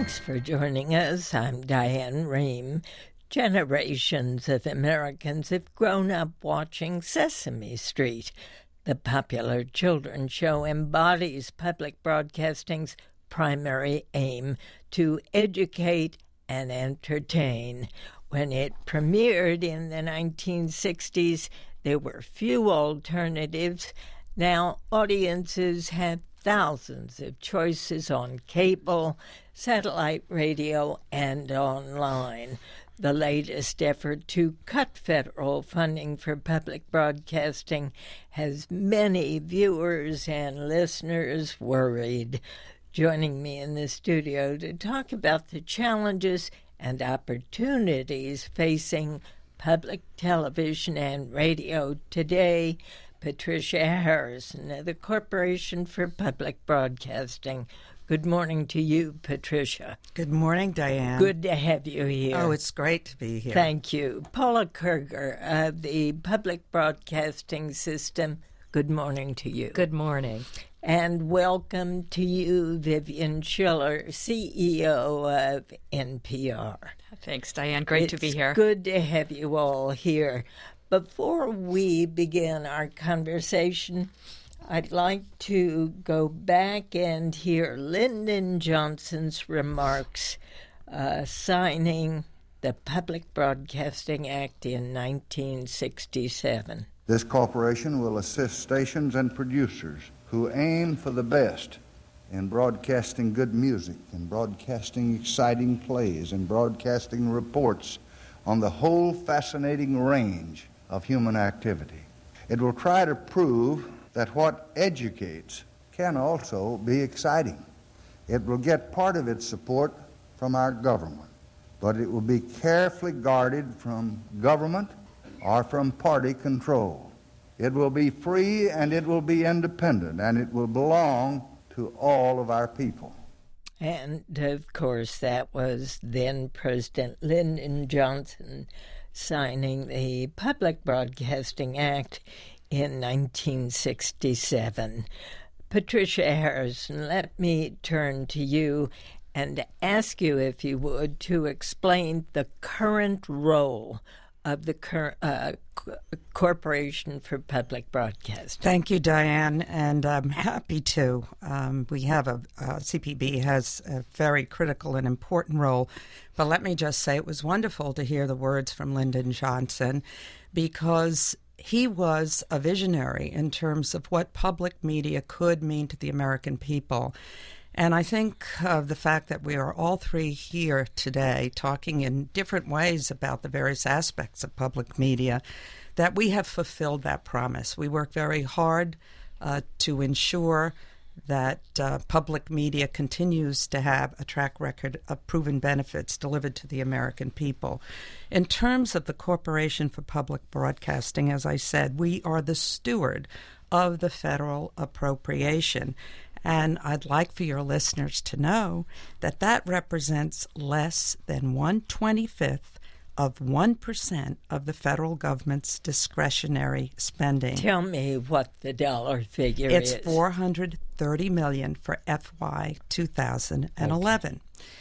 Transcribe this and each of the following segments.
Thanks for joining us. I'm Diane Rehm. Generations of Americans have grown up watching Sesame Street. The popular children's show embodies public broadcasting's primary aim to educate and entertain. When it premiered in the 1960s, there were few alternatives. Now audiences have thousands of choices on cable, satellite radio, and online. The latest effort to cut federal funding for public broadcasting has many viewers and listeners worried. Joining me in the studio to talk about the challenges and opportunities facing public television and radio today, Patricia Harrison of the Corporation for Public Broadcasting. Good morning to you, Patricia. Good morning, Diane. Good to have you here. Oh, it's great to be here. Thank you. Paula Kerger of the Public Broadcasting System. Good morning to you. Good morning. And welcome to you, Vivian Schiller, CEO of NPR. Thanks, Diane. Great to be here. It's good to have you all here. Before we begin our conversation, I'd like to go back and hear Lyndon Johnson's remarks signing the Public Broadcasting Act in 1967. This corporation will assist stations and producers who aim for the best in broadcasting good music, in broadcasting exciting plays, in broadcasting reports on the whole fascinating range of human activity. It will try to prove that what educates can also be exciting. It will get part of its support from our government, but it will be carefully guarded from government or from party control. It will be free and it will be independent, and it will belong to all of our people. And, of course, that was then President Lyndon Johnson signing the Public Broadcasting Act in 1967. Patricia Harrison, let me turn to you and ask you, if you would, to explain the current role of the Corporation for Public Broadcasting. Thank you, Diane, and I'm happy to. We have CPB has a very critical and important role, but let me just say it was wonderful to hear the words from Lyndon Johnson, because he was a visionary in terms of what public media could mean to the American people. And I think of the fact that we are all three here today talking in different ways about the various aspects of public media, that we have fulfilled that promise. We work very hard to ensure that public media continues to have a track record of proven benefits delivered to the American people. In terms of the Corporation for Public Broadcasting, as I said, we are the steward of the federal appropriation. And I'd like for your listeners to know that that represents less than 1/25 of 1% of the federal government's discretionary spending. Tell me what the dollar figure is. It's $430 million for FY 2011. Okay.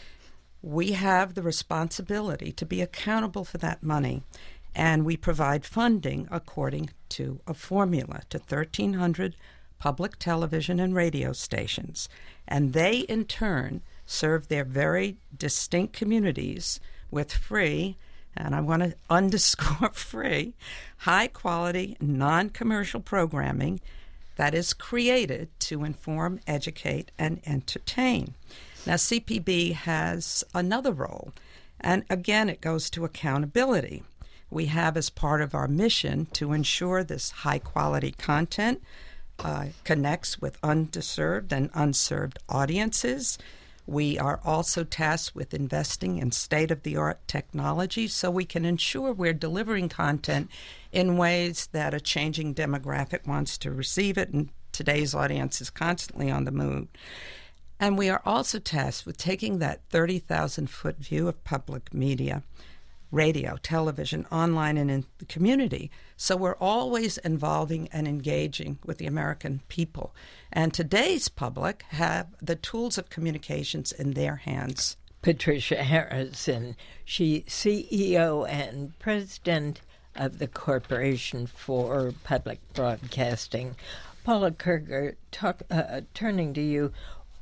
We have the responsibility to be accountable for that money, and we provide funding according to a formula to 1,300 public television and radio stations, and they in turn serve their very distinct communities with free, and I want to underscore free, high-quality, non-commercial programming that is created to inform, educate, and entertain. Now, CPB has another role, and again, it goes to accountability. We have as part of our mission to ensure this high-quality content connects with underserved and unserved audiences. We are also tasked with investing in state-of-the-art technology so we can ensure we're delivering content in ways that a changing demographic wants to receive it, and today's audience is constantly on the move. And we are also tasked with taking that 30,000-foot view of public media, radio, television, online, and in the community. So we're always involving and engaging with the American people. And today's public have the tools of communications in their hands Patricia Harrison. She's CEO and president of the Corporation for Public Broadcasting. Paula Kerger, turning to you,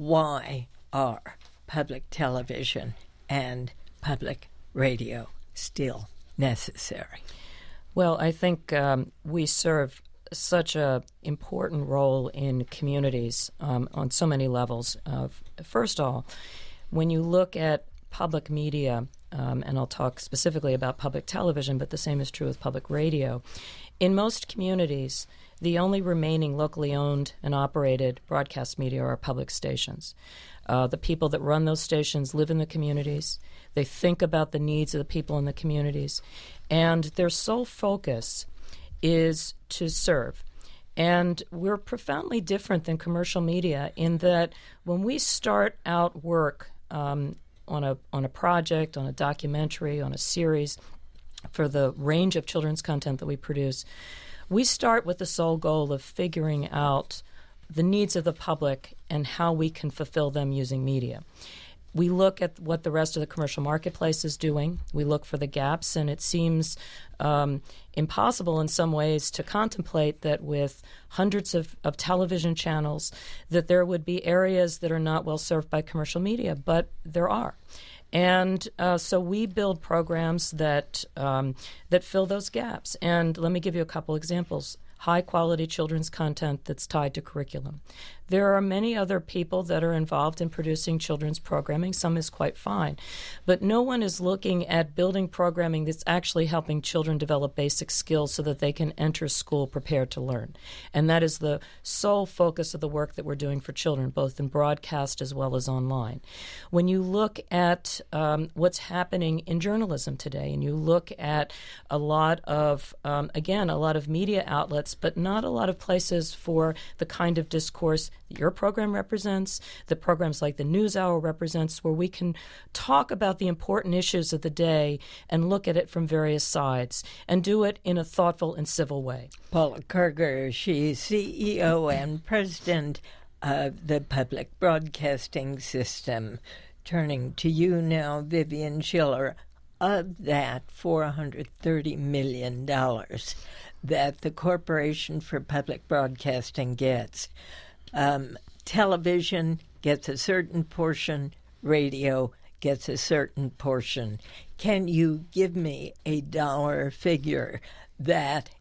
why are public television and public radio still necessary? Well, I think we serve such an important role in communities on so many levels. First of all, when you look at public media, and I'll talk specifically about public television, but the same is true with public radio, in most communities, the only remaining locally owned and operated broadcast media are public stations. The people that run those stations live in the communities. They think about the needs of the people in the communities. And their sole focus is to serve. And we're profoundly different than commercial media in that when we start out work on a project, on a documentary, on a series, for the range of children's content that we produce, we start with the sole goal of figuring out the needs of the public and how we can fulfill them using media. We look at what the rest of the commercial marketplace is doing. We look for the gaps, and it seems impossible in some ways to contemplate that with hundreds of television channels that there would be areas that are not well served by commercial media, but there are. And so we build programs that fill those gaps. And let me give you a couple examples. High-quality children's content that's tied to curriculum. There are many other people that are involved in producing children's programming. Some is quite fine. But no one is looking at building programming that's actually helping children develop basic skills so that they can enter school prepared to learn. And that is the sole focus of the work that we're doing for children, both in broadcast as well as online. When you look at what's happening in journalism today, and you look at a lot of, again, a lot of media outlets, but not a lot of places for the kind of discourse that your program represents, that programs like the NewsHour represents, where we can talk about the important issues of the day and look at it from various sides and do it in a thoughtful and civil way. Paula Kerger, she's CEO and president of the Public Broadcasting System. Turning to you now, Vivian Schiller, of that $430 million that the Corporation for Public Broadcasting gets, television gets a certain portion, radio gets a certain portion. Can you give me a dollar figure that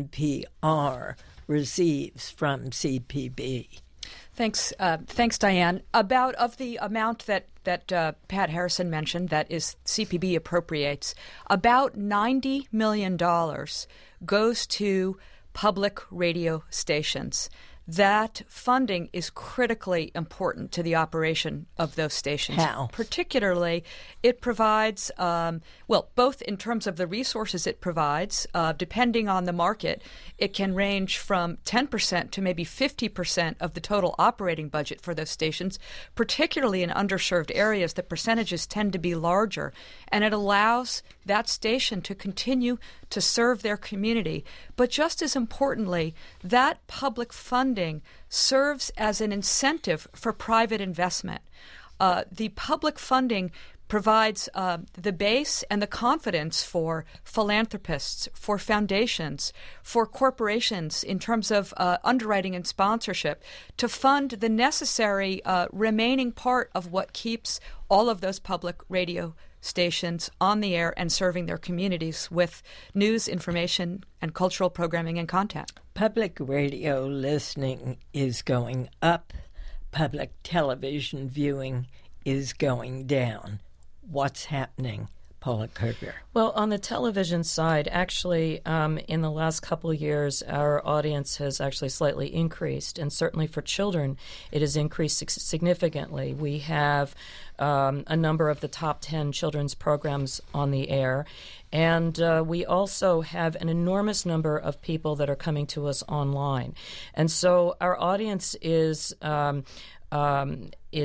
NPR receives from CPB? Thanks, Diane. About of the amount that Pat Harrison mentioned, that is CPB appropriates, about $90 million goes to public radio stations. That funding is critically important to the operation of those stations. How? Particularly, it provides, both in terms of the resources it provides, depending on the market, it can range from 10% to maybe 50% of the total operating budget for those stations. Particularly in underserved areas, the percentages tend to be larger, and it allows that station to continue to serve their community. But just as importantly, that public funding serves as an incentive for private investment. The public funding provides the base and the confidence for philanthropists, for foundations, for corporations in terms of underwriting and sponsorship to fund the necessary remaining part of what keeps all of those public radio stations on the air and serving their communities with news, information, and cultural programming and content. Public radio listening is going up. Public television viewing is going down. What's happening, Paula Kerger? Well, on the television side, actually, in the last couple of years, our audience has actually slightly increased, and certainly for children, it has increased significantly. We have a number of the top 10 children's programs on the air, and we also have an enormous number of people that are coming to us online. And so our audience is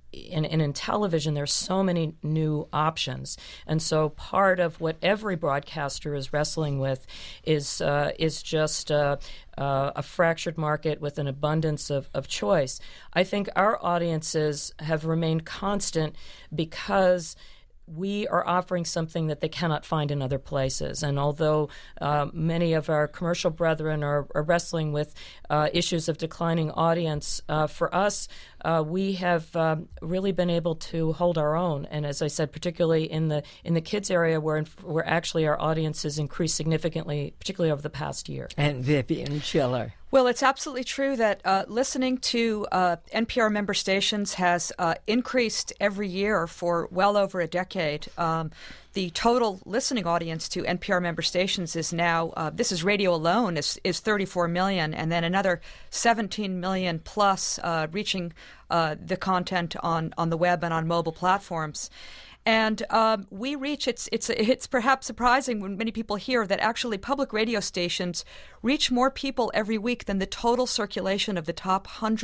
in television, there's so many new options, and so part of what every broadcaster is wrestling with is just a fractured market with an abundance of choice. I think our audiences have remained constant because we are offering something that they cannot find in other places. And although many of our commercial brethren are wrestling with issues of declining audience, for us, we have really been able to hold our own. And as I said, particularly in the kids area, where actually our audience has increased significantly, particularly over the past year. And Vivian Schiller. Well, it's absolutely true that listening to NPR member stations has increased every year for well over a decade. The total listening audience to NPR member stations is now, this is radio alone, is 34 million, and then another 17 million plus reaching the content on the web and on mobile platforms. And we reach, it's perhaps surprising when many people hear that actually public radio stations reach more people every week than the total circulation of the top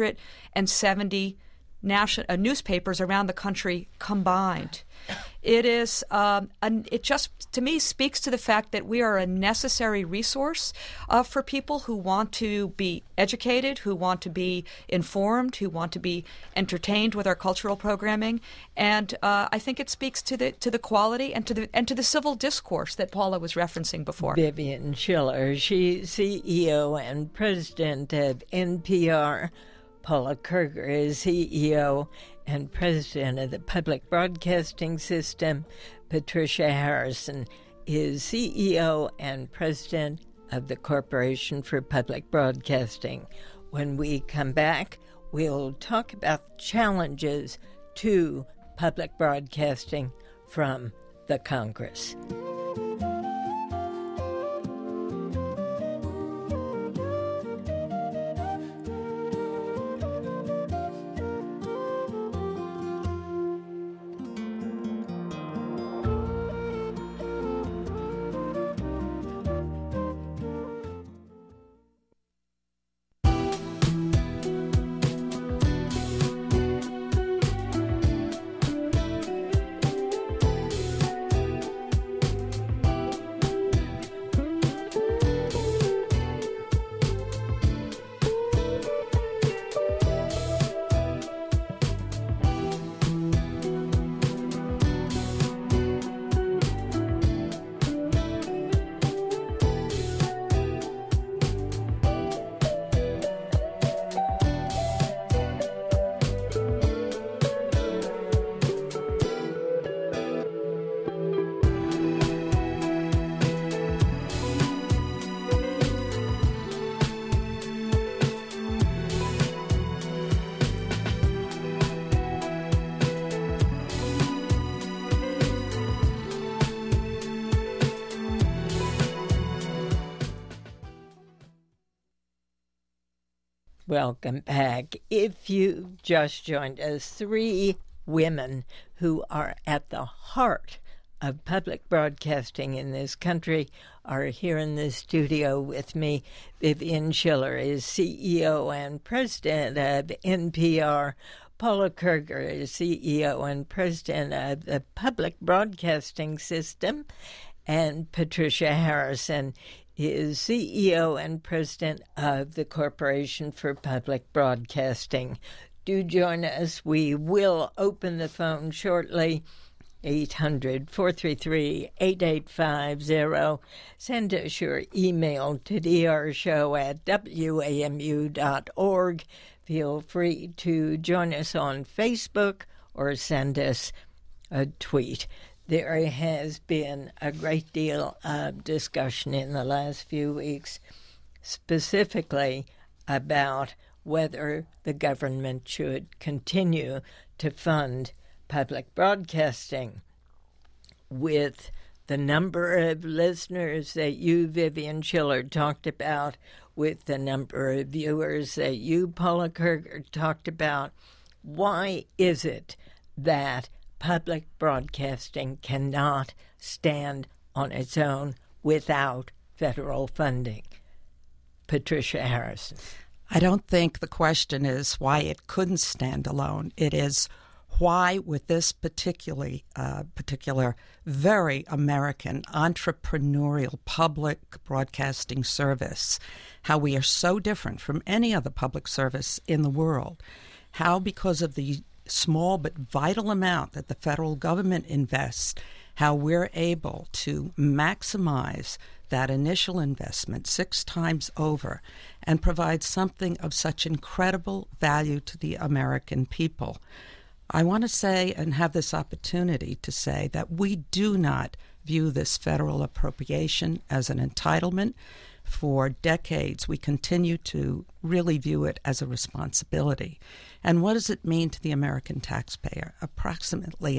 170 newspapers around the country combined. It is, it just, to me, speaks to the fact that we are a necessary resource for people who want to be educated, who want to be informed, who want to be entertained with our cultural programming, and I think it speaks to the quality and to the civil discourse that Paula was referencing before. Vivian Schiller, she's CEO and president of NPR. Paula Kerger is CEO and president of the Public Broadcasting System. Patricia Harrison is CEO and president of the Corporation for Public Broadcasting. When we come back, we'll talk about challenges to public broadcasting from the Congress. Welcome back. If you just joined us, 3 women who are at the heart of public broadcasting in this country are here in the studio with me. Vivian Schiller is CEO and president of NPR. Paula Kerger is CEO and president of the Public Broadcasting System. And Patricia Harrison is CEO and president of the Corporation for Public Broadcasting. Do join us. We will open the phone shortly. 800-433-8850. Send us your email to drshow@wamu.org. Feel free to join us on Facebook or send us a tweet. There has been a great deal of discussion in the last few weeks, specifically about whether the government should continue to fund public broadcasting. With the number of listeners that you, Vivian Schiller, talked about, with the number of viewers that you, Paula Kerger, talked about, why is it that public broadcasting cannot stand on its own without federal funding? Patricia Harrison. I don't think the question is why it couldn't stand alone. It is, why with this particular very American entrepreneurial public broadcasting service, how we are so different from any other public service in the world, how because of the small but vital amount that the federal government invests, how we're able to maximize that initial investment 6 times over and provide something of such incredible value to the American people. I want to say and have this opportunity to say that we do not view this federal appropriation as an entitlement. For decades, we continue to really view it as a responsibility. And what does it mean to the American taxpayer? Approximately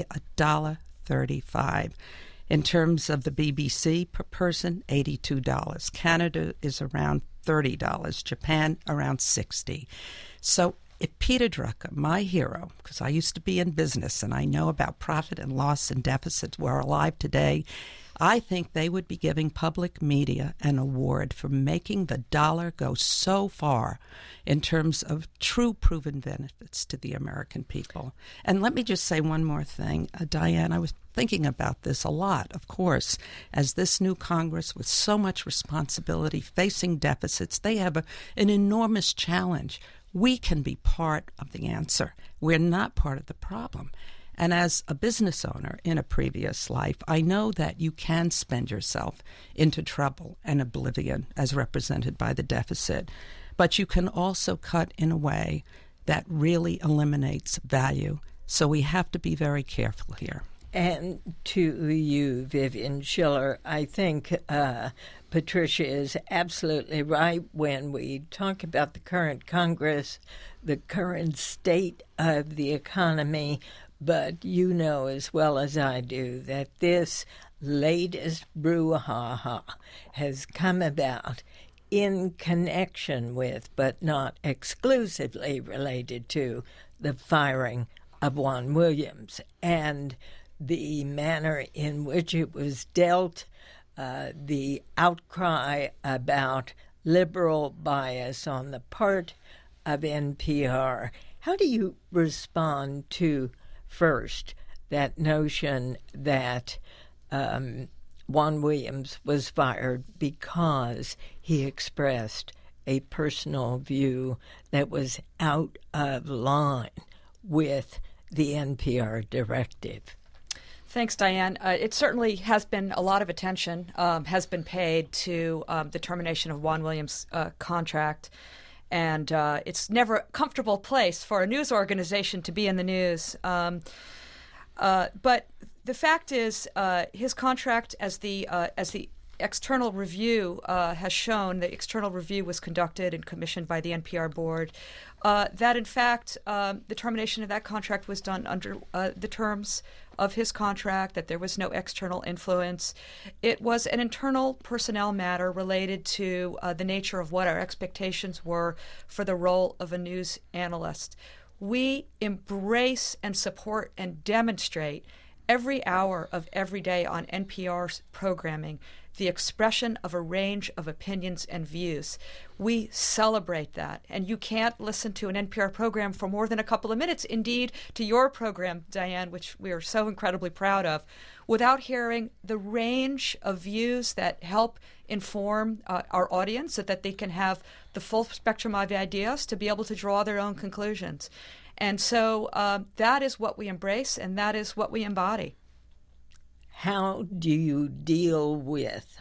$1.35. In terms of the BBC per person, $82. Canada is around $30. Japan, around $60. So if Peter Drucker, my hero, because I used to be in business and I know about profit and loss and deficits, were alive today, I think they would be giving public media an award for making the dollar go so far in terms of true proven benefits to the American people. And let me just say one more thing. Diane, I was thinking about this a lot, of course, as this new Congress with so much responsibility facing deficits, they have an enormous challenge. We can be part of the answer. We're not part of the problem. And as a business owner in a previous life, I know that you can spend yourself into trouble and oblivion as represented by the deficit, but you can also cut in a way that really eliminates value. So we have to be very careful here. And to you, Vivian Schiller, I think Patricia is absolutely right when we talk about the current Congress, the current state of the economy. But you know as well as I do that this latest brouhaha has come about in connection with, but not exclusively related to, the firing of Juan Williams and the manner in which it was dealt, the outcry about liberal bias on the part of NPR. How do you respond to, first, that notion that Juan Williams was fired because he expressed a personal view that was out of line with the NPR directive? Thanks, Diane. It certainly has been a lot of attention has been paid to the termination of Juan Williams' contract. And it's never a comfortable place for a news organization to be in the news. But the fact is, his contract, as the external review has shown, the external review was conducted and commissioned by the NPR board, that in fact the termination of that contract was done under the terms of his contract, that there was no external influence. It was an internal personnel matter related to the nature of what our expectations were for the role of a news analyst. We embrace and support and demonstrate every hour of every day on NPR's programming the expression of a range of opinions and views. We celebrate that. And you can't listen to an NPR program for more than a couple of minutes, indeed to your program, Diane, which we are so incredibly proud of, without hearing the range of views that help inform our audience so that they can have the full spectrum of ideas to be able to draw their own conclusions. And so that is what we embrace, and that is what we embody. How do you deal with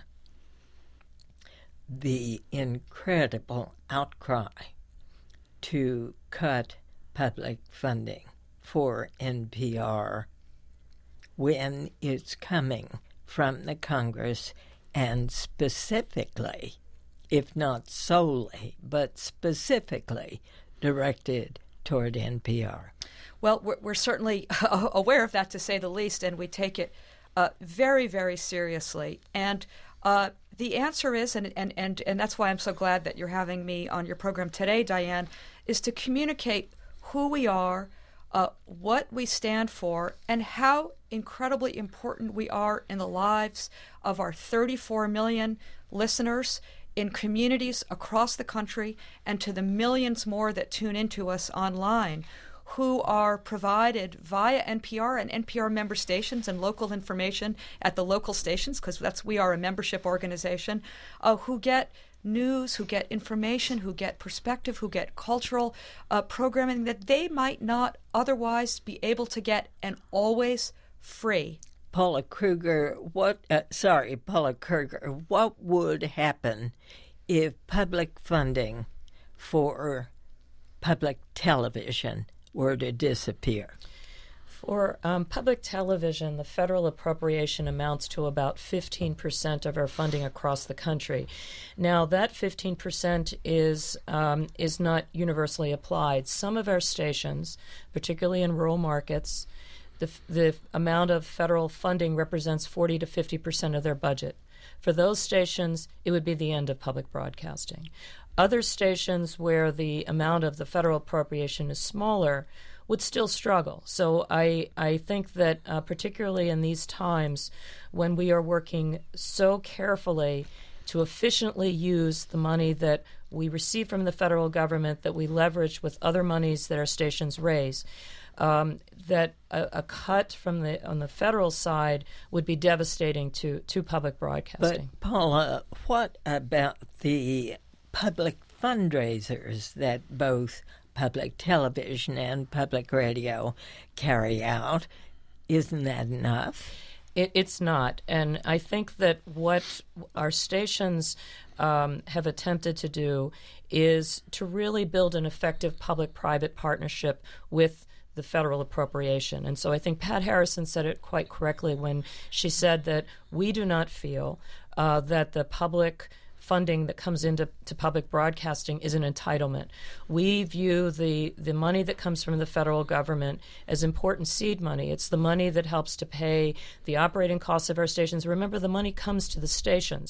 the incredible outcry to cut public funding for NPR when it's coming from the Congress and specifically, if not solely, but specifically directed toward NPR? Well, we're certainly aware of that, to say the least, and we take it very, very seriously. And the answer is, and that's why I'm so glad that you're having me on your program today, Diane, is to communicate who we are, what we stand for, and how incredibly important we are in the lives of our 34 million listeners in communities across the country and to the millions more that tune into us online. who are provided via NPR and NPR member stations and local information at the local stations, because we are a membership organization, who get news, who get information, who get perspective, who get cultural programming that they might not otherwise be able to get, and always free. Paula Kruger, what would happen if public funding for public television were to disappear? For public television, the federal appropriation amounts to about 15% of our funding across the country. Now, that 15% is not universally applied. Some of our stations, particularly in rural markets, the amount of federal funding represents 40 to 50% of their budget. For those stations, it would be the end of public broadcasting. Other stations where the amount of the federal appropriation is smaller would still struggle. So I think that particularly in these times when we are working so carefully to efficiently use the money that we receive from the federal government, that we leverage with other monies that our stations raise, that a cut on the federal side would be devastating to public broadcasting. But Paula, what about the public fundraisers that both public television and public radio carry out? Isn't that enough? It's not. And I think that what our stations have attempted to do is to really build an effective public-private partnership with the federal appropriation. And so I think Pat Harrison said it quite correctly when she said that we do not feel that the public funding that comes into public broadcasting is an entitlement. We view the money that comes from the federal government as important seed money. It's the money that helps to pay the operating costs of our stations. Remember, the money comes to the stations.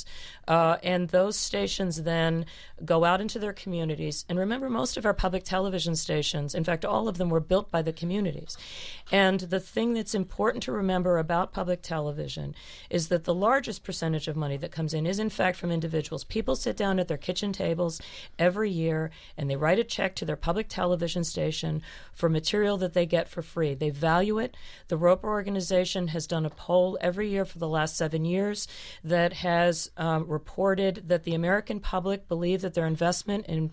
And those stations then go out into their communities. And remember, most of our public television stations, in fact, all of them were built by the communities. And the thing that's important to remember about public television is that the largest percentage of money that comes in is, in fact, from individuals. People sit down at their kitchen tables every year and they write a check to their public television station for material that they get for free. They value it. The Roper organization has done a poll every year for the last 7 years that has reported that the American public believe that their investment in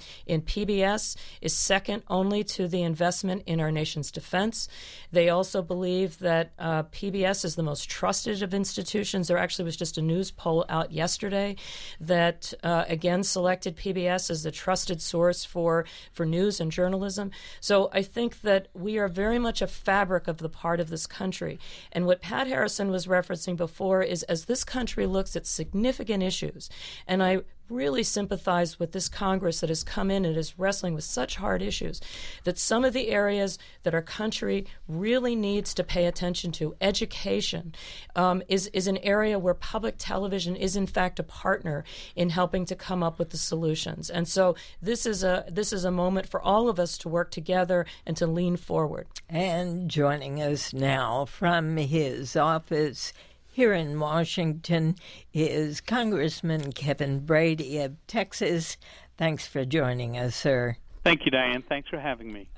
PBS is second only to the investment in our nation's defense. They also believe that PBS is the most trusted of institutions. There actually was just a news poll out yesterday that again selected PBS as the trusted source for news and journalism. So I think that we are very much a fabric of the part of this country. And what Pat Harrison was referencing before is, as this country looks at significant issues, and I really sympathize with this Congress that has come in and is wrestling with such hard issues, that some of the areas that our country really needs to pay attention to, education, is an area where public television is in fact a partner in helping to come up with the solutions. And so this is a moment for all of us to work together and to lean forward. And joining us now from his office here in Washington is Congressman Kevin Brady of Texas. Thanks for joining us, sir. Thank you, Diane. Thanks for having me.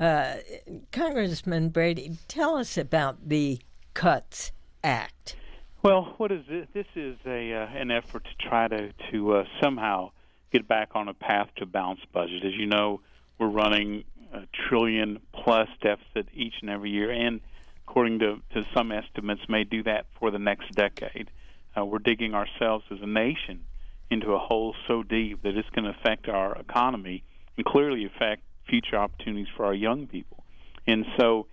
Congressman Brady, tell us about the Cuts Act. Well, what is this? This is an effort to try to somehow get back on a path to a balanced budget. As you know, we're running a trillion-plus deficit each and every year, and according to some estimates, may do that for the next decade. We're digging ourselves as a nation into a hole so deep that it's going to affect our economy and clearly affect future opportunities for our young people. And so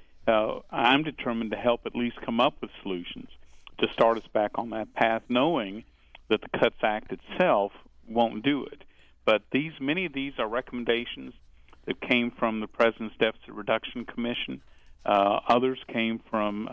I'm determined to help at least come up with solutions to start us back on that path, knowing that the Cuts Act itself won't do it. But many of these are recommendations that came from the President's Deficit Reduction Commission. Others came from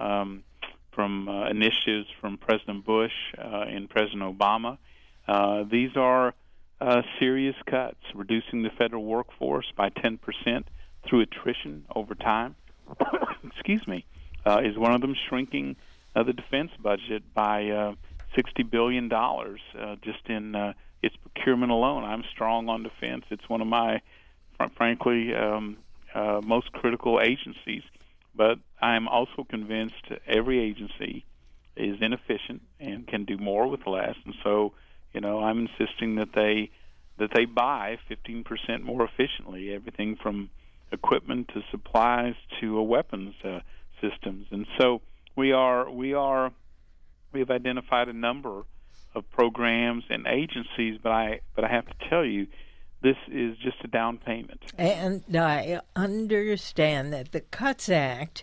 initiatives from President Bush and President Obama. These are serious cuts, reducing the federal workforce by 10% through attrition over time. Excuse me, is one of them. Shrinking the defense budget by $60 billion just in its procurement alone. I'm strong on defense. It's one of my, frankly, most critical agencies. But I'm also convinced every agency is inefficient and can do more with less. And so, I'm insisting that they buy 15% more efficiently, everything from equipment to supplies to weapons systems. And so we have identified a number of programs and agencies, but I have to tell you, this is just a down payment. And I understand that the Cuts Act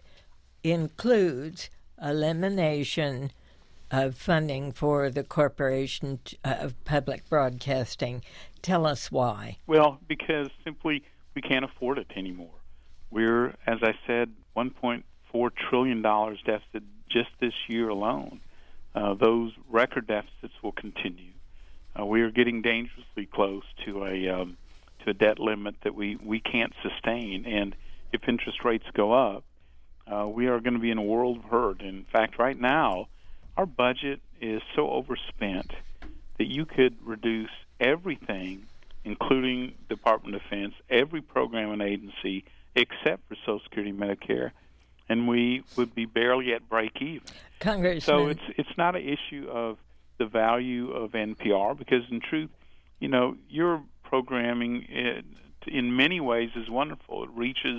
includes elimination of funding for the Corporation of Public Broadcasting. Tell us why. Well, because simply we can't afford it anymore. We're, as I said, $1.4 trillion deficit just this year alone. Those record deficits will continue. We are getting dangerously close to a debt limit that we can't sustain, and if interest rates go up, we are going to be in a world of hurt. In fact, right now, our budget is so overspent that you could reduce everything, including Department of Defense, every program and agency except for Social Security and Medicare, and we would be barely at break even. Congressman. So it's not an issue of the value of NPR, because in truth, your programming in many ways is wonderful. It reaches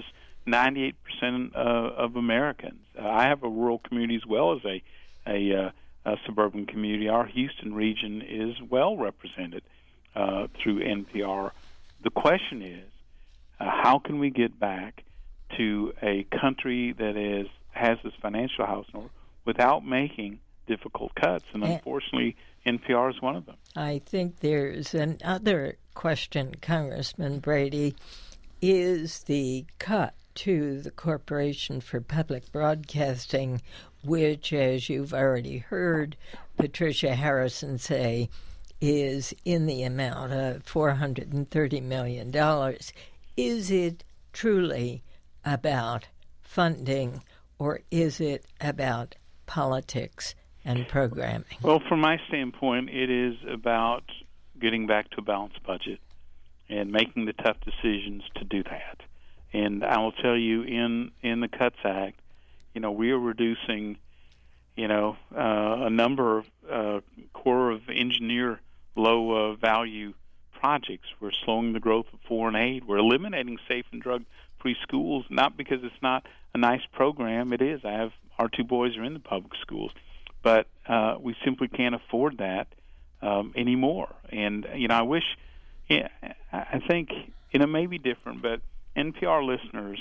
98% of Americans. I have a rural community as well as a suburban community. Our Houston region is well represented through NPR. The question is, how can we get back to a country that has this financial house in order without making difficult cuts? And unfortunately, NPR is one of them. I think there's another question, Congressman Brady. Is the cut to the Corporation for Public Broadcasting, which, as you've already heard Patricia Harrison say, is in the amount of $430 million, is it truly about funding, or is it about politics and programming? Well, from my standpoint, it is about getting back to a balanced budget and making the tough decisions to do that. And I will tell you, in the Cuts Act, we are reducing, a number of Corps of Engineer low value projects. We're slowing the growth of foreign aid. We're eliminating safe and drug-free schools, not because it's not a nice program. It is. Our two boys are in the public schools, but we simply can't afford that anymore. And I wish. I think it may be different, but NPR listeners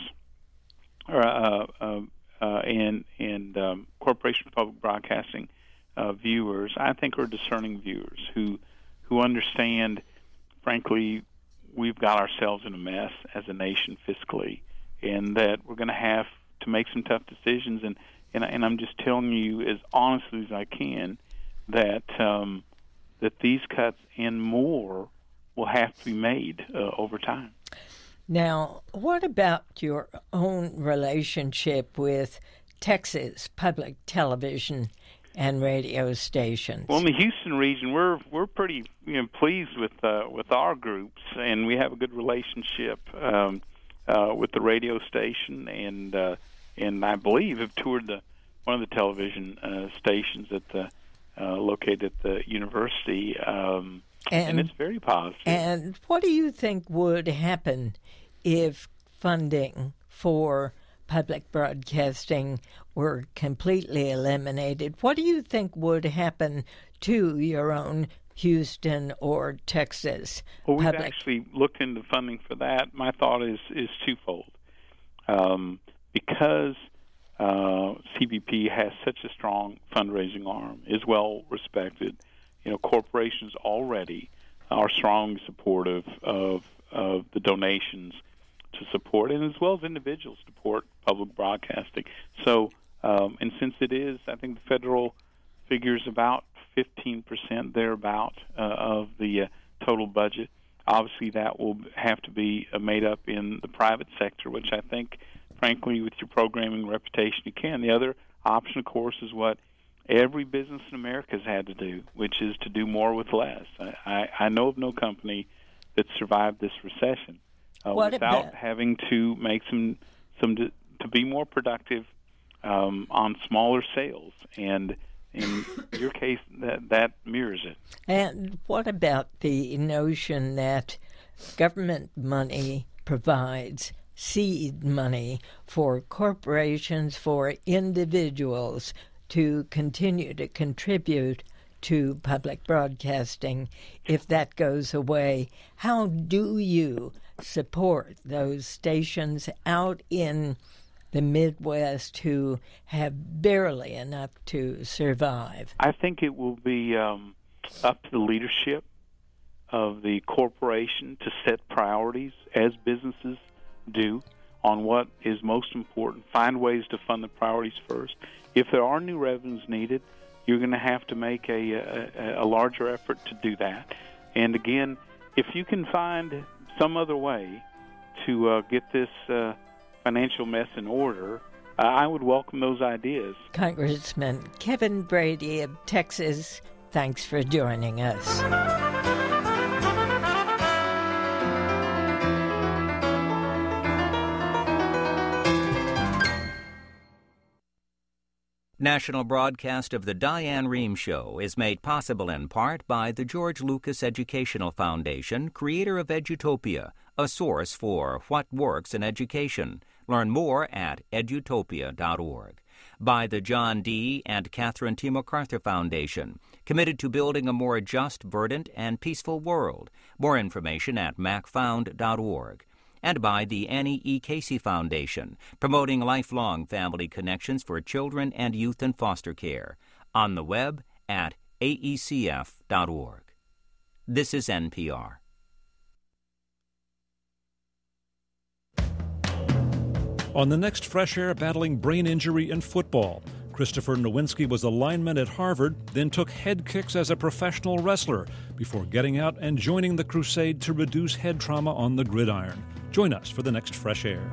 and Corporation for Public Broadcasting viewers, I think, are discerning viewers who understand. Frankly, we've got ourselves in a mess as a nation fiscally, and that we're going to have to make some tough decisions. And I'm just telling you as honestly as I can that these cuts and more will have to be made over time. Now, what about your own relationship with Texas public television and radio stations? Well, in the Houston region, we're pretty pleased with our groups, and we have a good relationship with the radio station, and I believe have toured one of the television stations located at the university. And it's very positive. And what do you think would happen if funding for public broadcasting were completely eliminated? What do you think would happen to your own Houston or Texas? Well, we've actually looked into funding for that. My thought is twofold. Because CBP has such a strong fundraising arm, is well respected. Corporations already are strongly supportive of the donations to support, and as well as individuals support public broadcasting. So, and since it is, I think the federal figures about 15% thereabout of the total budget. Obviously, that will have to be made up in the private sector, which I think, frankly, with your programming reputation, you can. The other option, of course, is what every business in America has had to do, which is to do more with less. I know of no company that survived this recession without having to make some to be more productive on smaller sales. And in your case, that mirrors it. And what about the notion that government money provides seed money for corporations, for individuals to continue to contribute to public broadcasting? If that goes away, how do you support those stations out in the Midwest who have barely enough to survive? I think it will be up to the leadership of the corporation to set priorities, as businesses do, on what is most important. Find ways to fund the priorities first. If there are new revenues needed, you're going to have to make a larger effort to do that. And again, if you can find some other way to get this financial mess in order, I would welcome those ideas. Congressman Kevin Brady of Texas, thanks for joining us. National broadcast of the Diane Rehm Show is made possible in part by the George Lucas Educational Foundation, creator of Edutopia, a source for what works in education. Learn more at edutopia.org. By the John D. and Catherine T. MacArthur Foundation, committed to building a more just, verdant, and peaceful world. More information at macfound.org. And by the Annie E. Casey Foundation, promoting lifelong family connections for children and youth in foster care. On the web at aecf.org. This is NPR. On the next Fresh Air, battling brain injury in football. Christopher Nowinski was a lineman at Harvard, then took head kicks as a professional wrestler before getting out and joining the crusade to reduce head trauma on the gridiron. Join us for the next Fresh Air.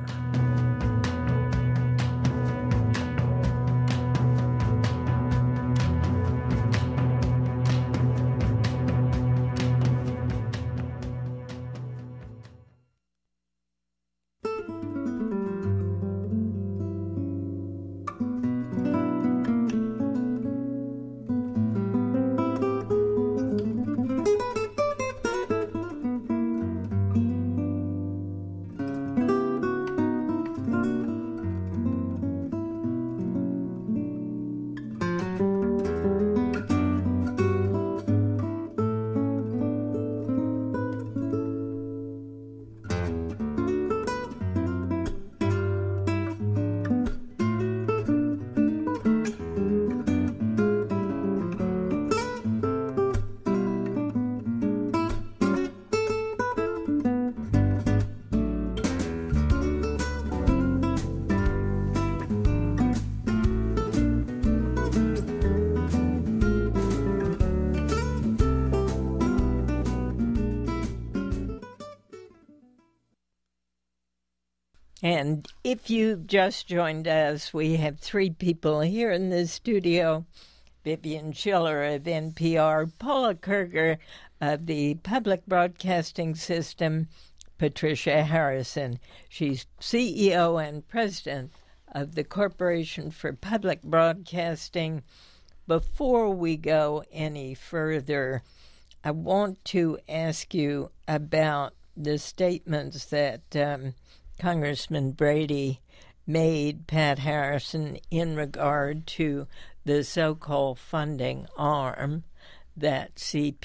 And if you've just joined us, we have three people here in the studio. Vivian Schiller of NPR, Paula Kerger of the Public Broadcasting System, Patricia Harrison. She's CEO and president of the Corporation for Public Broadcasting. Before we go any further, I want to ask you about the statements that Congressman Brady made, Pat Harrison, in regard to the so-called funding arm that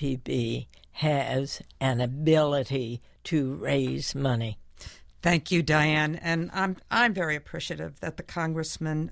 CPB has an ability to raise money. Thank you, Diane. And I'm very appreciative that the congressman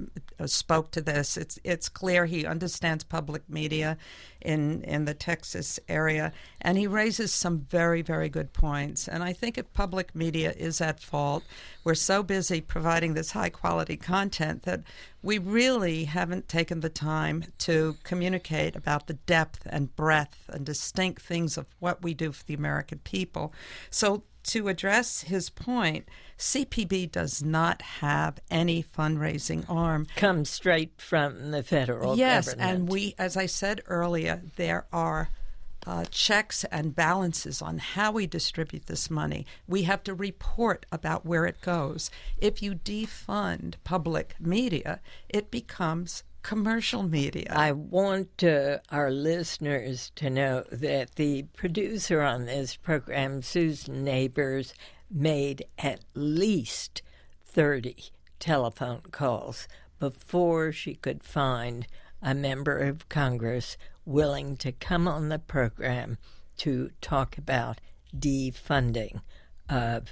spoke to this. It's clear he understands public media in the Texas area, and he raises some very, very good points. And I think if public media is at fault, we're so busy providing this high-quality content that we really haven't taken the time to communicate about the depth and breadth and distinct things of what we do for the American people. So to address his point, CPB does not have any fundraising arm. Comes straight from the federal government. Yes, and we, as I said earlier, there are checks and balances on how we distribute this money. We have to report about where it goes. If you defund public media, it becomes commercial media. I want our listeners to know that the producer on this program, Susan Neighbors, made at least 30 telephone calls before she could find a member of Congress willing to come on the program to talk about defunding of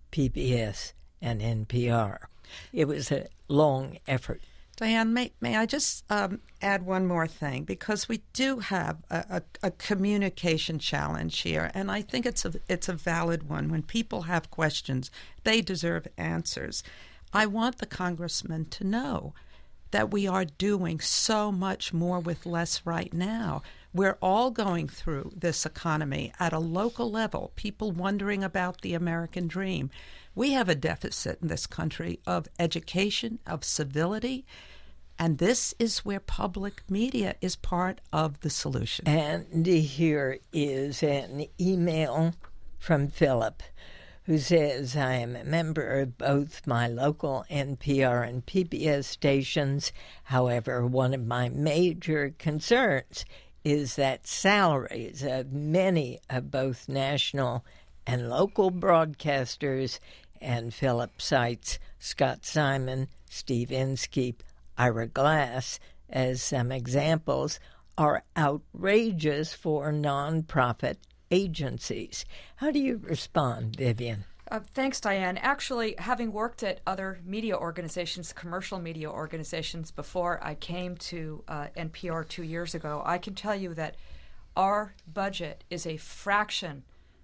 PBS and NPR. It was a long effort. Diane, may I just add one more thing? Because we do have a communication challenge here, and I think it's a valid one. When people have questions, they deserve answers. I want the congressman to know that we are doing so much more with less right now. We're all going through this economy at a local level, people wondering about the American dream. We have a deficit in this country of education, of civility, and this is where public media is part of the solution. And here is an email from Philip, who says, I am a member of both my local NPR and PBS stations. However, one of my major concerns is that salaries of many of both national and local broadcasters, and Philip cites Scott Simon, Steve Inskeep, Ira Glass as some examples, are outrageous for nonprofit agencies. How do you respond, Vivian? Thanks, Diane. Actually, having worked at other media organizations, commercial media organizations, before I came to NPR 2 years ago, I can tell you that our budget is a fraction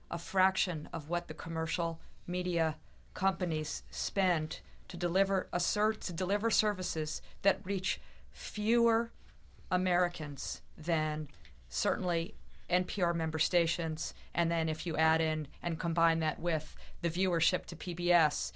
of what the commercial media companies spend to deliver services that reach fewer Americans than certainly NPR member stations, and then if you add in and combine that with the viewership to PBS,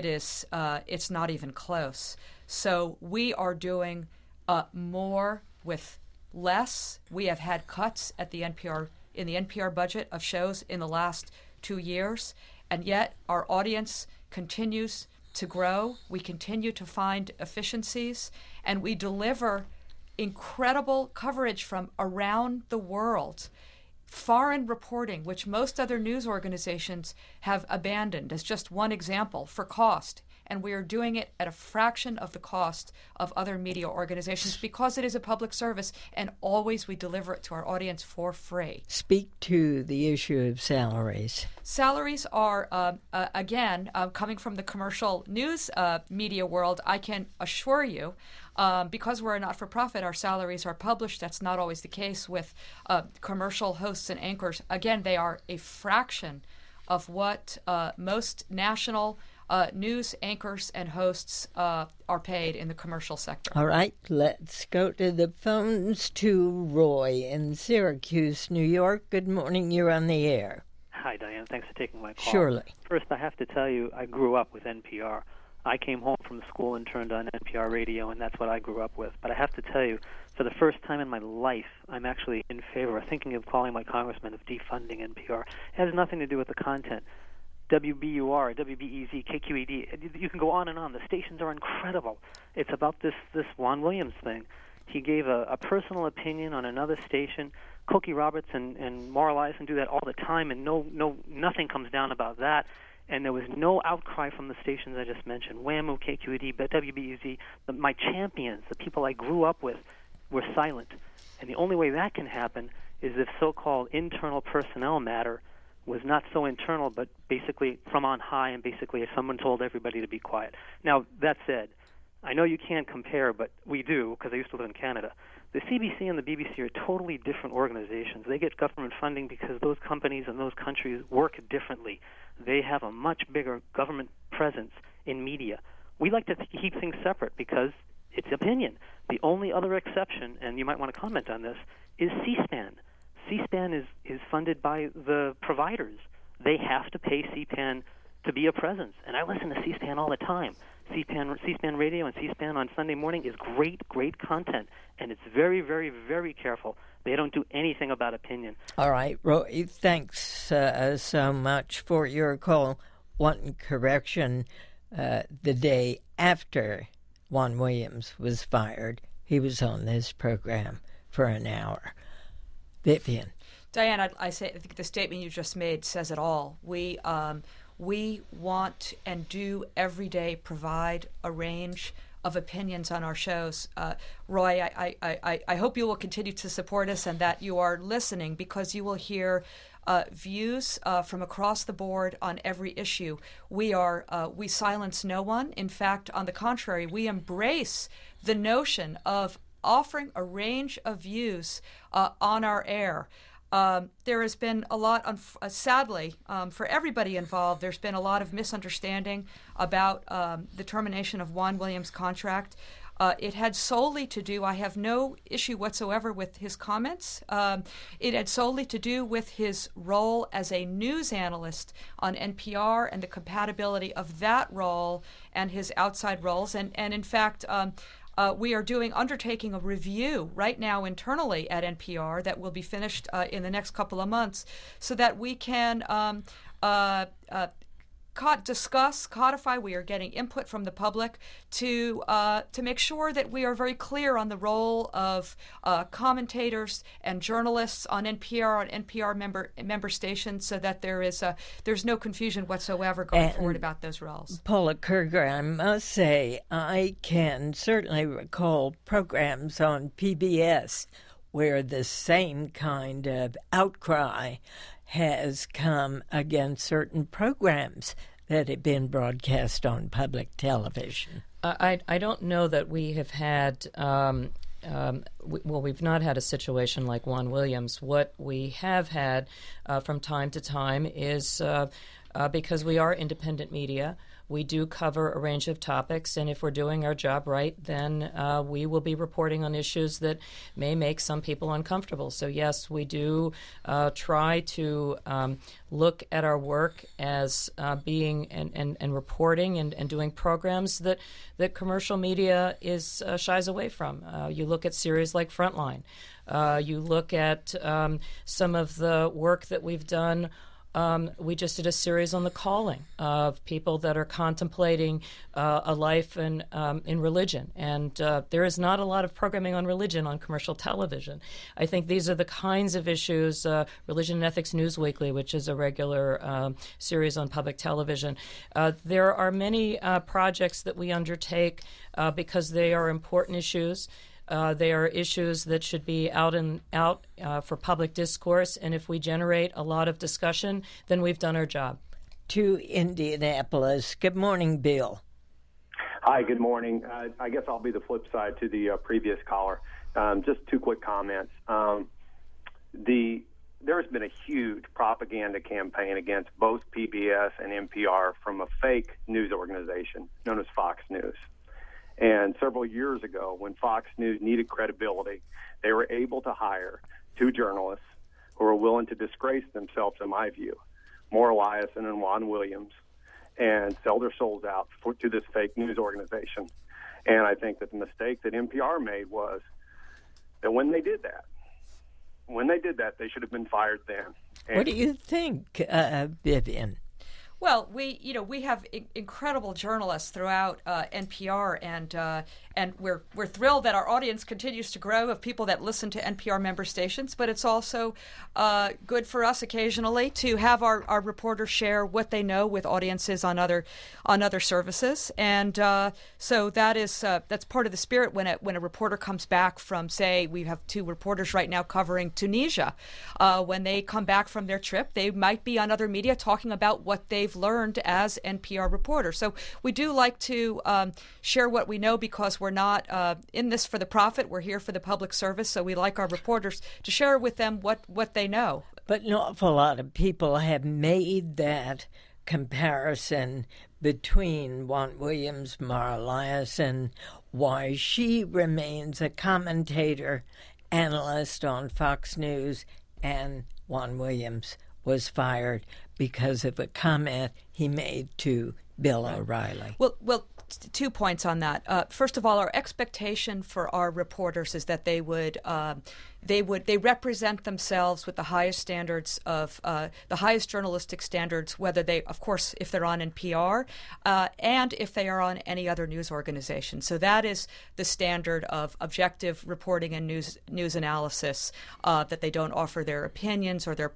it's not even close. So we are doing more with less. We have had cuts at the NPR budget of shows in the last 2 years, and yet our audience continues to grow. We continue to find efficiencies, and we deliver incredible coverage from around the world. Foreign reporting, which most other news organizations have abandoned as just one example for cost. And we are doing it at a fraction of the cost of other media organizations because it is a public service, and always we deliver it to our audience for free. Speak to the issue of salaries. Salaries are, again, coming from the commercial news media world, I can assure you, because we're a not-for-profit, our salaries are published. That's not always the case with commercial hosts and anchors. Again, they are a fraction of what most national news anchors and hosts are paid in the commercial sector. All right, let's go to the phones to Roy in Syracuse, New York. Good morning, you're on the air. Hi, Diane. Thanks for taking my call. Surely. First, I have to tell you, I grew up with NPR. I came home from school and turned on NPR radio, and that's what I grew up with. But I have to tell you, for the first time in my life, I'm actually in favor, thinking of calling my congressman, of defunding NPR. It has nothing to do with the content. WBUR, WBEZ, KQED, you can go on and on. The stations are incredible. It's about this Juan Williams thing. He gave a personal opinion on another station. Cokie Roberts and Maura Liasson do that all the time, and nothing comes down about that. And there was no outcry from the stations I just mentioned, WAMU, KQED, WBEZ. My champions, the people I grew up with, were silent. And the only way that can happen is if so-called internal personnel matter was not so internal, but basically from on high, and basically if someone told everybody to be quiet. Now, that said, I know you can't compare, but we do, because I used to live in Canada. The CBC and the BBC are totally different organizations. They get government funding because those companies and those countries work differently. They have a much bigger government presence in media. We like to keep things separate because it's opinion. The only other exception, and you might want to comment on this, is C-SPAN. C-SPAN is funded by the providers. They have to pay C-SPAN to be a presence. And I listen to C-SPAN all the time. C-SPAN radio and C-SPAN on Sunday morning is great content, and it's very, very, very careful. They don't do anything about opinion. All right, Roy, thanks so much for your call. One correction, the day after Juan Williams was fired, he was on this program for an hour. Vivian. Diane, I think the statement you just made says it all. We want and do every day provide a range of opinions on our shows. Roy, I hope you will continue to support us and that you are listening, because you will hear views from across the board on every issue. We silence no one. In fact, on the contrary, we embrace the notion of offering a range of views on our air. There has been a lot, sadly, for everybody involved, there's been a lot of misunderstanding about the termination of Juan Williams' contract. It had solely to do, I have no issue whatsoever with his comments. It had solely to do with his role as a news analyst on NPR and the compatibility of that role and his outside roles. And in fact, we are undertaking a review right now internally at NPR that will be finished in the next couple of months, so that we can codify. We are getting input from the public to make sure that we are very clear on the role of commentators and journalists on NPR member stations, so that there's no confusion whatsoever going forward about those roles. Paula Kerger, I must say, I can certainly recall programs on PBS where the same kind of outcry has come against certain programs that have been broadcast on public television. I don't know that we have had, we've not had a situation like Juan Williams. What we have had from time to time is, because we are independent media, we do cover a range of topics, and if we're doing our job right, then we will be reporting on issues that may make some people uncomfortable. So yes, we do try to look at our work as being and reporting and doing programs that commercial media shies away from. You look at series like Frontline. You look at some of the work that we've done. We just did a series on the calling of people that are contemplating a life in religion. And there is not a lot of programming on religion on commercial television. I think these are the kinds of issues, Religion and Ethics News Weekly, which is a regular series on public television. There are many projects that we undertake because they are important issues. They are issues that should be out for public discourse, and if we generate a lot of discussion, then we've done our job. To Indianapolis. Good morning, Bill. Hi, good morning. I guess I'll be the flip side to the previous caller. Just two quick comments. There has been a huge propaganda campaign against both PBS and NPR from a fake news organization known as Fox News. And several years ago, when Fox News needed credibility, they were able to hire two journalists who were willing to disgrace themselves, in my view, Maura Liasson and Juan Williams, and sell their souls out to this fake news organization. And I think that the mistake that NPR made was that when they did that, they should have been fired then. And what do you think, Vivian? Well, we have incredible journalists throughout NPR, and we're thrilled that our audience continues to grow of people that listen to NPR member stations. But it's also good for us occasionally to have our reporters share what they know with audiences on other services, and so that's part of the spirit when a reporter comes back from, say, we have two reporters right now covering Tunisia. When they come back from their trip, they might be on other media talking about what they've learned as NPR reporters. So we do like to share what we know, because we're not in this for the profit. We're here for the public service. So we like our reporters to share with them what they know. But an awful lot of people have made that comparison between Juan Williams, Maura Liasson, why she remains a commentator, analyst on Fox News, and Juan Williams, was fired because of a comment he made to Bill O'Reilly. Well, 2 points on that. First of all, our expectation for our reporters is that they represent themselves with the highest standards of the highest journalistic standards, whether they, of course, if they're on NPR and if they are on any other news organization. So that is the standard of objective reporting and news analysis. That they don't offer their opinions or their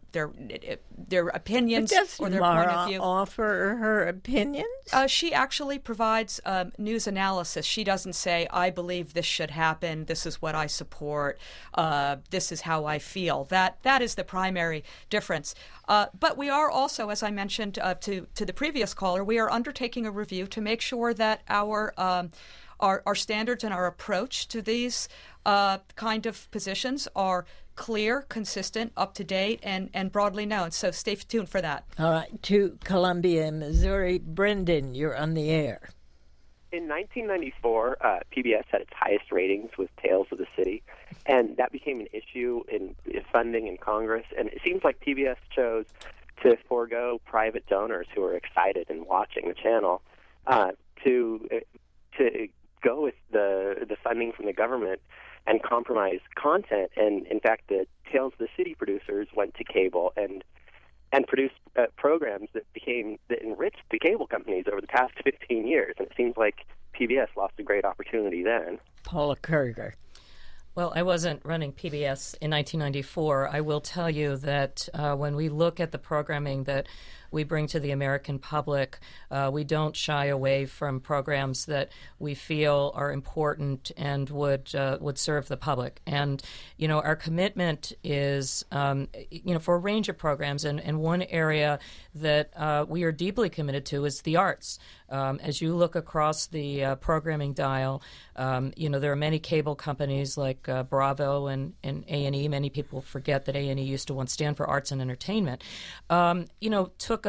opinions or their point of view. Offer her opinions? She actually provides news analysis. She doesn't say, "I believe this should happen. This is what I support. This is how I feel." That is the primary difference. But we are also, as I mentioned to the previous caller, we are undertaking a review to make sure that our standards and our approach to these kind of positions are clear, consistent, up to date, and broadly known. So stay tuned for that. All right. To Columbia, Missouri. Brendan, you're on the air. In 1994, PBS had its highest ratings with Tales of the City, and that became an issue in funding in Congress. And it seems like PBS chose to forego private donors who were excited and watching the channel to go with the funding from the government and compromise content. And in fact, the Tales of the City producers went to cable and produced programs that enriched the cable companies over the past 15 years. And it seems like PBS lost a great opportunity then. Paula Kerger. Well, I wasn't running PBS in 1994. I will tell you that when we look at the programming that we bring to the American public, we don't shy away from programs that we feel are important and would serve the public. And, our commitment is, for a range of programs. And one area that we are deeply committed to is the arts. As you look across the programming dial, there are many cable companies like Bravo and A&E. Many people forget that A&E used to once stand for Arts and Entertainment. Took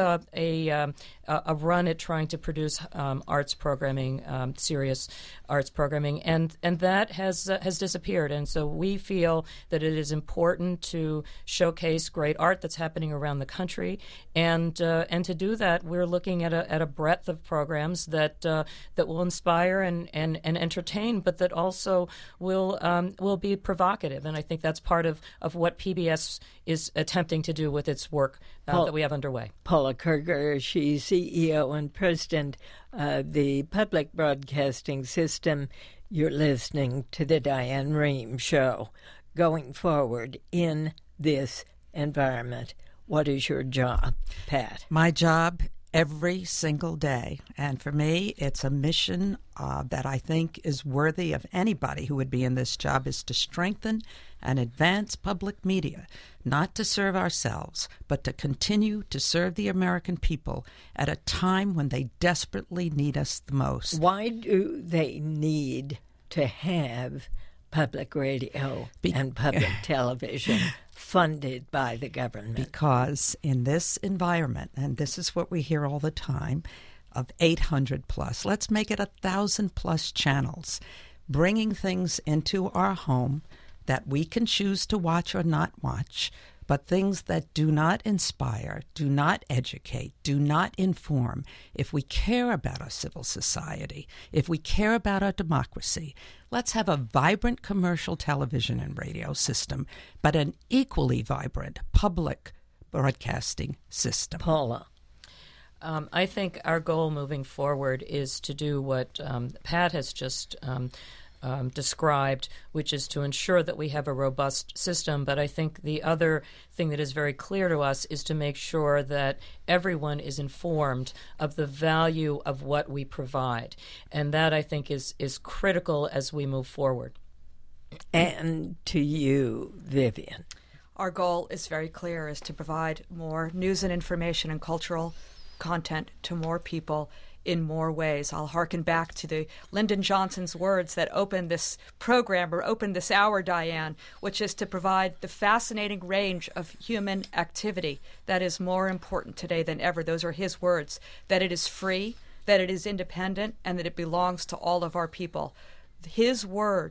a run at trying to produce arts programming, serious arts programming, and that has disappeared. And so we feel that it is important to showcase great art that's happening around the country, and to do that, we're looking at a breadth of programs that will inspire and entertain, but that also will be provocative. And I think that's part of what PBS is attempting to do with its work that we have underway. Paula Kerger, she's CEO and President of the Public Broadcasting System. You're listening to the Diane Rehm Show. Going forward in this environment, what is your job, Pat? My job every single day. And for me, it's a mission that I think is worthy of anybody who would be in this job, is to strengthen and advance public media, not to serve ourselves, but to continue to serve the American people at a time when they desperately need us the most. Why do they need to have public radio and public television funded by the government? Because in this environment, and this is what we hear all the time, of 800 plus, let's make it 1,000 plus channels, bringing things into our home that we can choose to watch or not watch, but things that do not inspire, do not educate, do not inform. If we care about our civil society, if we care about our democracy, let's have a vibrant commercial television and radio system, but an equally vibrant public broadcasting system. Paula. I think our goal moving forward is to do what Pat has just described, which is to ensure that we have a robust system. But I think the other thing that is very clear to us is to make sure that everyone is informed of the value of what we provide. And that, I think, is critical as we move forward. And to you, Vivian. Our goal is very clear, is to provide more news and information and cultural content to more people in more ways. I'll hearken back to the Lyndon Johnson's words that opened this program, or opened this hour, Diane, which is to provide the fascinating range of human activity that is more important today than ever. Those are his words, that it is free, that it is independent, and that it belongs to all of our people. His words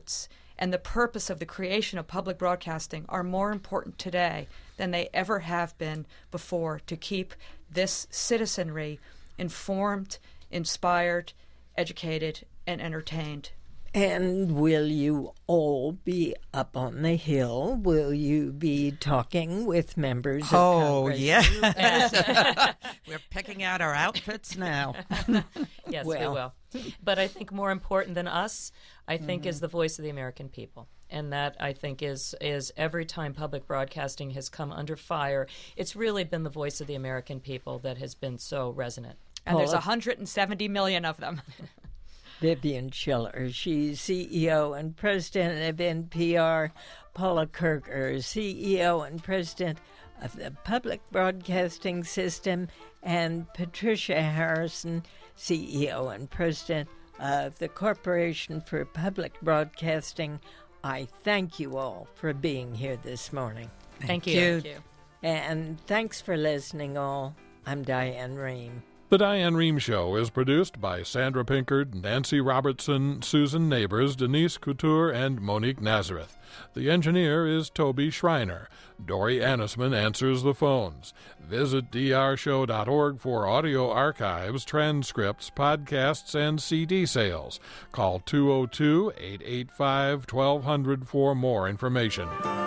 and the purpose of the creation of public broadcasting are more important today than they ever have been before to keep this citizenry informed, inspired, educated, and entertained. And will you all be up on the Hill? Will you be talking with members of Congress? Yes. We're picking out our outfits now. Yes, we will. But I think more important than us, I think, is the voice of the American people. And that, I think, is every time public broadcasting has come under fire, it's really been the voice of the American people that has been so resonant. And there's 170 million of them. Vivian Schiller, she's CEO and President of NPR. Paula Kerger, CEO and President of the Public Broadcasting System. And Patricia Harrison, CEO and President of the Corporation for Public Broadcasting. I thank you all for being here this morning. Thank you. Thank you. And thanks for listening all. I'm Diane Rehm. The Diane Rehm Show is produced by Sandra Pinkard, Nancy Robertson, Susan Neighbors, Denise Couture, and Monique Nazareth. The engineer is Toby Schreiner. Dory Annisman answers the phones. Visit drshow.org for audio archives, transcripts, podcasts, and CD sales. Call 202-885-1200 for more information.